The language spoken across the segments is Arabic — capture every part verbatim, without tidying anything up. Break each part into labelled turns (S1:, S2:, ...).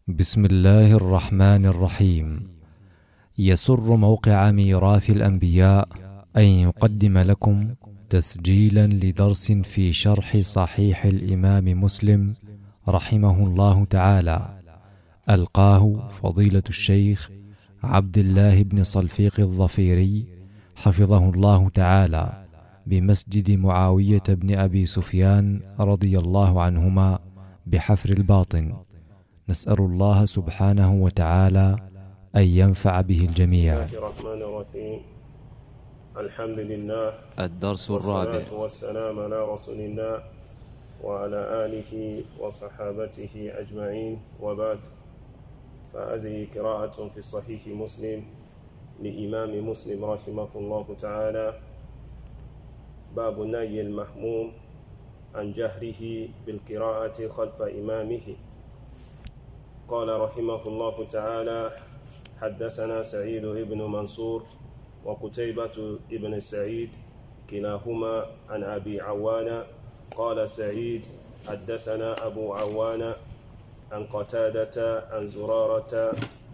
S1: بسم الله الرحمن الرحيم. يسر موقع ميراث الأنبياء أن يقدم لكم تسجيلا لدرس في شرح صحيح الإمام مسلم رحمه الله تعالى، ألقاه فضيلة الشيخ عبد الله بن صلفيق الظفيري حفظه الله تعالى بمسجد معاوية بن أبي سفيان رضي الله عنهما بحفر الباطن. نسأل الله سبحانه وتعالى أن ينفع به الجميع.
S2: بسم الله الرحمن الرحيم. الحمد لله،
S1: الدرس الرابع.
S2: والصلاة والسلام على رسول الله وعلى آله وصحابته أجمعين، وبعد، فهذه قراءة في صحيح مسلم لإمام مسلم رحمه الله تعالى، باب نهي المحموم عن جهره بالقراءة خلف إمامه. قال رحمه الله تعالى: حدثنا سعيد بن منصور وقتيبة بن سعيد كلاهما عن أبي عوان. قال سعيد: حدثنا أبو عوان عن قتادة عن زرارة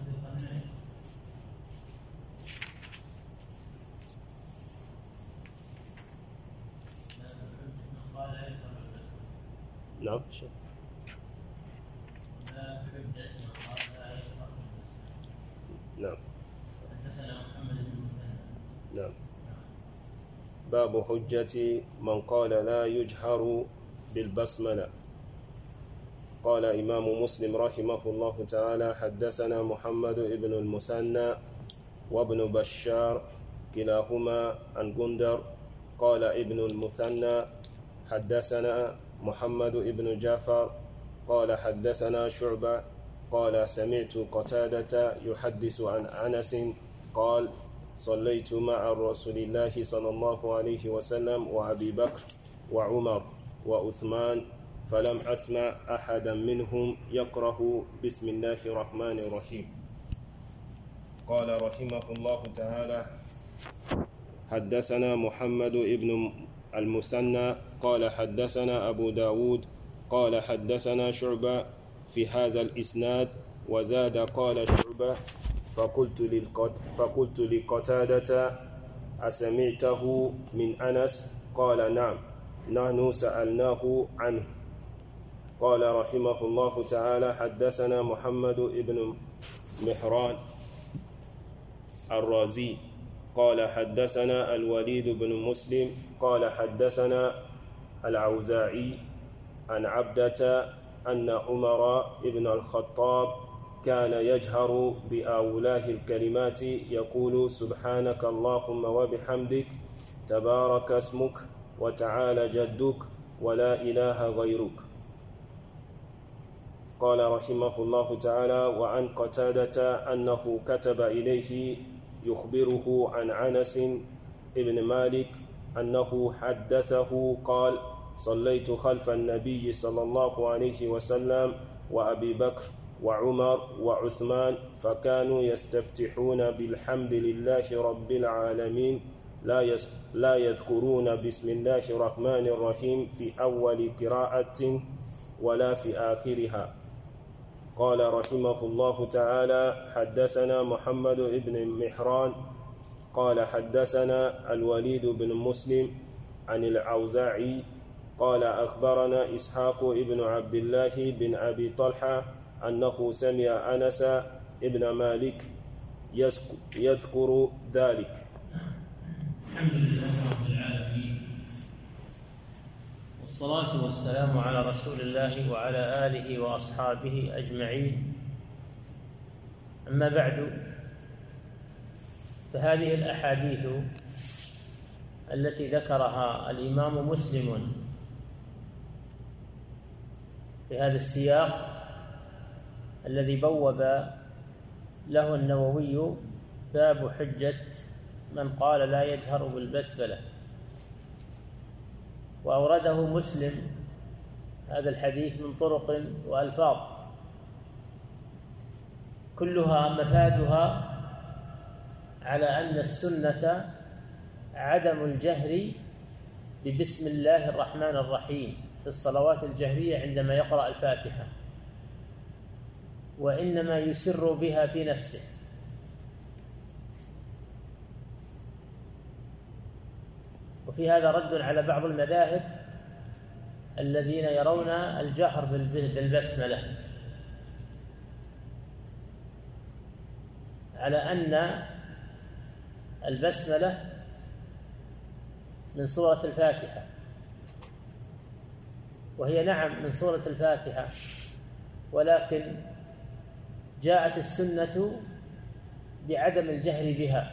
S2: نعم نعم نعم باب حجة من قال لا يجهر بالبسملة. قال إمام مسلم رحمه الله تعالى: حدثنا محمد بن المثنى وابن بشار كلاهما عن غندر. قال ابن المثنى: حدثنا محمد بن جعفر قال حدثنا شعبة قال سمعت قتادة يحدث عن أنس قال: صليت مع رسول الله صلى الله عليه وسلم وأبي بكر وعمر وعثمان فلم أسمع أحدا منهم يقرأ بسم الله الرحمن الرحيم. قال رحمه الله تعالى: حدثنا محمد بن المثنى قال حدثنا أبو داود قال حدثنا شعبة في هذا الإسناد، وزاد قال شعبة: فقلت للقت فقلت لقتادة: أسمعته من أنس؟ قال: نعم، نحن سألناه عنه. قال رحمه الله تعالى: حدثنا محمد بن محران الرازي قال حدثنا الوليد بن مسلم قال حدثنا الأوزاعي عن عبدة أن عمر بن الخطاب كان يجهر بأولاه الكلمات يقول: سبحانك اللهم وبحمدك، تبارك اسمك، وتعالى جدك، ولا إله غيرك. قال رحمه الله تعالى: وعن قتادة أنه كتب إليه يخبره عن أنس بن مالك أنه حدثه قال: صليت خلف النبي صلى الله عليه وسلم وأبي بكر وعمر وعثمان فكانوا يستفتحون بالحمد لله رب العالمين لا لا يذكرون بسم الله الرحمن الرحيم في أول قراءة ولا في آخرها. قال رحمه الله تعالى: حدثنا محمد بن محران قال حدثنا الوليد بن مسلم عن الأوزاعي قال أخبرنا إسحاق بن عبد الله بن أبي طلحة أنه سمع أنس بن مالك يذكر ذلك.
S3: الحمد لله رب العالمين، والصلاة والسلام على رسول الله وعلى آله وأصحابه أجمعين. أما بعد، فهذه الأحاديث التي ذكرها الإمام مسلم في هذا السياق الذي بوب له النووي باب حجة من قال لا يجهر بالبسملة، وأورده مسلم هذا الحديث من طرق وألفاظ كلها مفادها على أن السنة عدم الجهر ببسم الله الرحمن الرحيم في الصلوات الجهرية عندما يقرأ الفاتحة، وإنما يسر بها في نفسه. وفي هذا رد على بعض المذاهب الذين يرون الجهر بالبسملة، على أن البسملة من سورة الفاتحة، وهي نعم من سورة الفاتحة، ولكن جاءت السنة بعدم الجهر بها.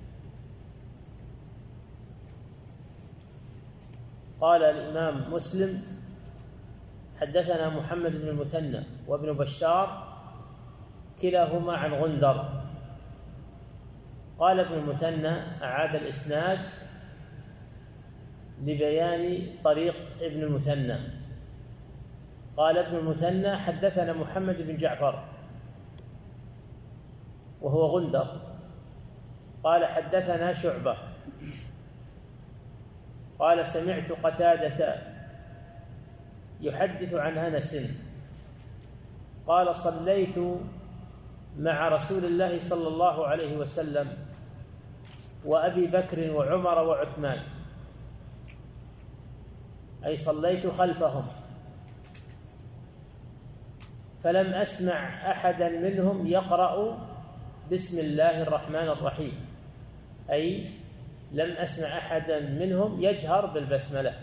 S3: قال الإمام مسلم: حدثنا محمد بن المثنى وابن بشار كلاهما عن غندر. قال ابن المثنى: أعاد الإسناد لبيان طريق ابن المثنى. قال ابن المثنى: حدثنا محمد بن جعفر وهو غندر. قال: حدثنا شعبة قال: سمعت قتادة يحدث عن أنس قال: صليت مع رسول الله صلى الله عليه وسلم وأبي بكر وعمر وعثمان، أي صليت خلفهم، فلم أسمع أحدا منهم يقرأ بسم الله الرحمن الرحيم، أي لم أسمع أحدا منهم يجهر بالبسملة.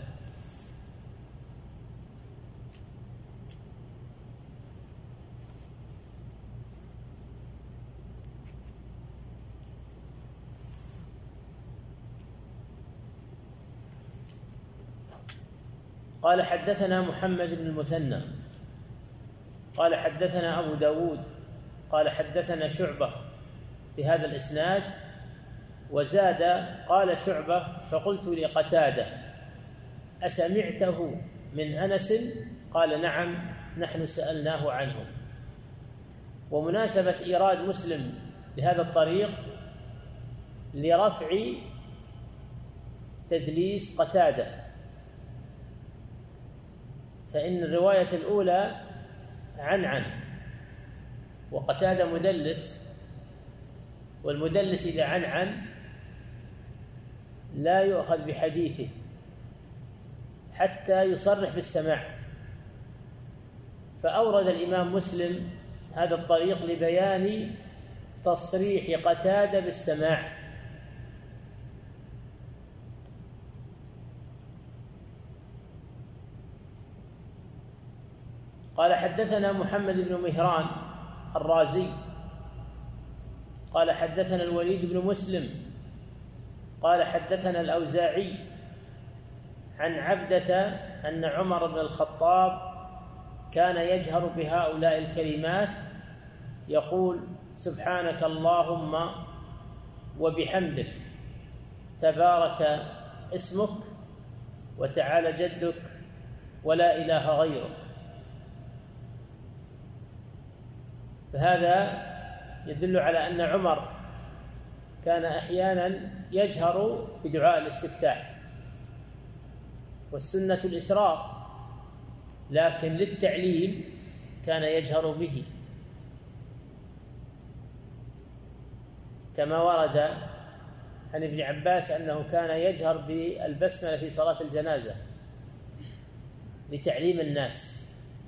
S3: قال: حدثنا محمد بن المثنى قال: حدثنا أبو داود قال: حدثنا شعبة في هذا الإسناد، وزاد قال شعبة: فقلت لقتادة: أسمعته من أنس؟ قال: نعم، نحن سألناه عنه. ومناسبة إيراد مسلم لهذا الطريق لرفع تدليس قتادة، فإن الرواية الأولى عن عن وقتادة مدلس، والمدلس إذا عن عن لا يؤخذ بحديثه حتى يصرح بالسماع. فأورد الإمام مسلم هذا الطريق لبيان تصريح قتادة بالسماع. قال: حدثنا محمد بن مهران الرازي قال: حدثنا الوليد بن مسلم قال: حدثنا الأوزاعي عن عبدة أن عمر بن الخطاب كان يجهر بهؤلاء الكلمات، يقول: سبحانك اللهم وبحمدك، تبارك اسمك، وتعالى جدك، ولا إله غيرك. فهذا يدل على أن عمر كان أحيانا يجهر بدعاء الاستفتاح، والسنة الإسراء، لكن للتعليل كان يجهر به، كما ورد عن ابن عباس أنه كان يجهر بالبسملة في صلاة الجنازة لتعليم الناس.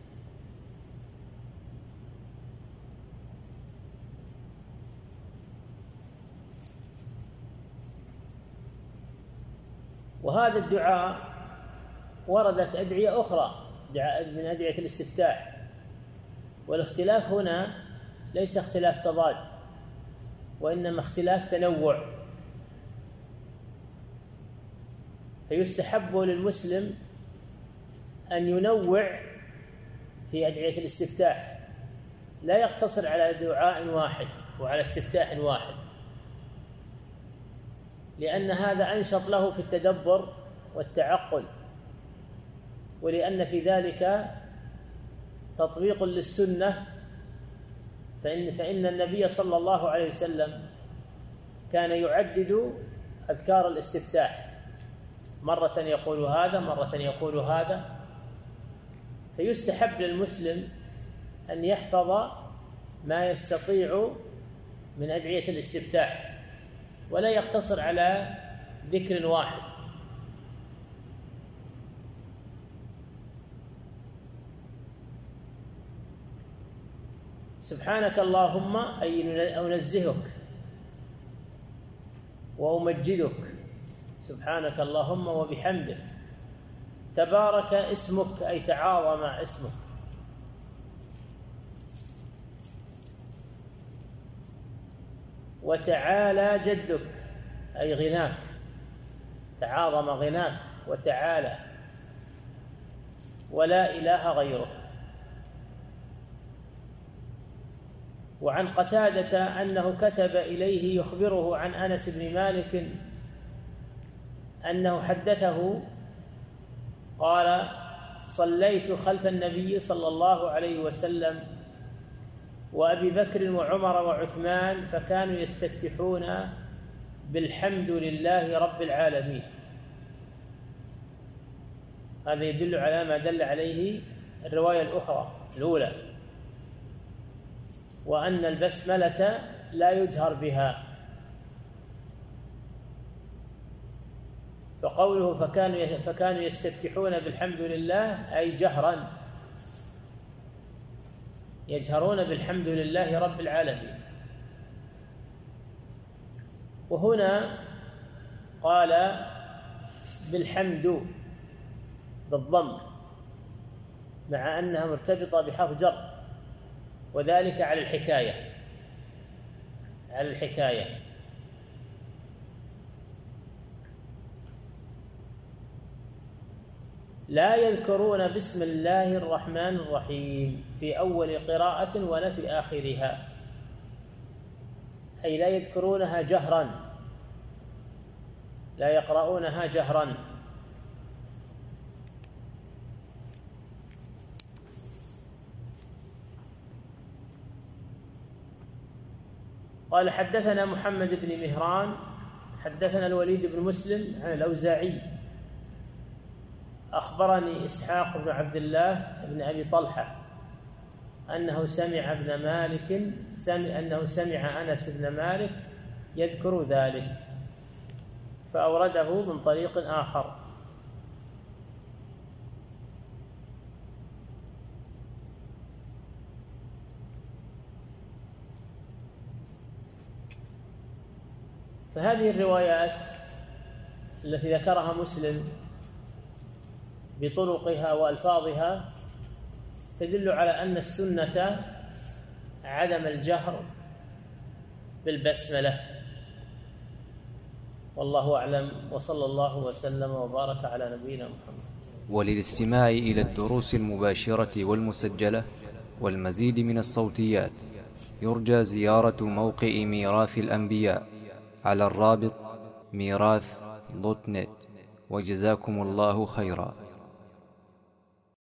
S3: وهذا الدعاء وردت أدعية أخرى من أدعية الاستفتاح، والاختلاف هنا ليس اختلاف تضاد، وإنما اختلاف تنوع. فيستحب للمسلم أن ينوع في أدعية الاستفتاح، لا يقتصر على دعاء واحد وعلى استفتاح واحد، لأن هذا أنشط له في التدبر والتعقل، ولأن في ذلك تطبيق للسنة. فإن, فإن النبي صلى الله عليه وسلم كان يعدد أذكار الاستفتاح، مرة يقول هذا، مرة يقول هذا. فيستحب للمسلم أن يحفظ ما يستطيع من أدعية الاستفتاح، ولا يقتصر على ذكر واحد. سبحانك اللهم أي أنزهك وأمجدك، سبحانك اللهم وبحمدك، تبارك اسمك أي تعاظم اسمك، وتعالى جدك أي غناك، تعاظم غناك وتعالى، ولا إله غيرك. وعن قتادة أنه كتب إليه يخبره عن أنس بن مالك أنه حدثه قال: صليت خلف النبي صلى الله عليه وسلم وأبي بكر وعمر وعثمان فكانوا يستفتحون بالحمد لله رب العالمين. هذا يدل على ما دل عليه الرواية الأخرى الأولى، وأن البسملة لا يجهر بها. فقوله فكانوا فكانوا يستفتحون بالحمد لله أي جهرا، يجهرون بالحمد لله رب العالمين. وهنا قال بالحمد بالضم مع أنها مرتبطة بحرف جر، وذلك على الحكاية على الحكاية لا يذكرون بسم الله الرحمن الرحيم في أول قراءة ولا في آخرها، أي لا يذكرونها جهرا، لا يقرؤونها جهرا. قال: حدثنا محمد بن مهران حدثنا الوليد بن مسلم عن الأوزاعي أخبرني إسحاق بن عبد الله بن أبي طلحة أنه سمع ابن مالك سمع أنه سمع أنس بن مالك يذكر ذلك، فأورده من طريق آخر. فهذه الروايات التي ذكرها مسلم بطرقها وألفاظها تدل على أن السنة عدم الجهر بالبسملة، والله أعلم، وصلى الله وسلم وبارك على نبينا محمد.
S1: وللاستماع إلى الدروس المباشرة والمسجلة والمزيد من الصوتيات يرجى زيارة موقع ميراث الأنبياء على الرابط ميراث دوت نت. وجزاكم الله خيرا.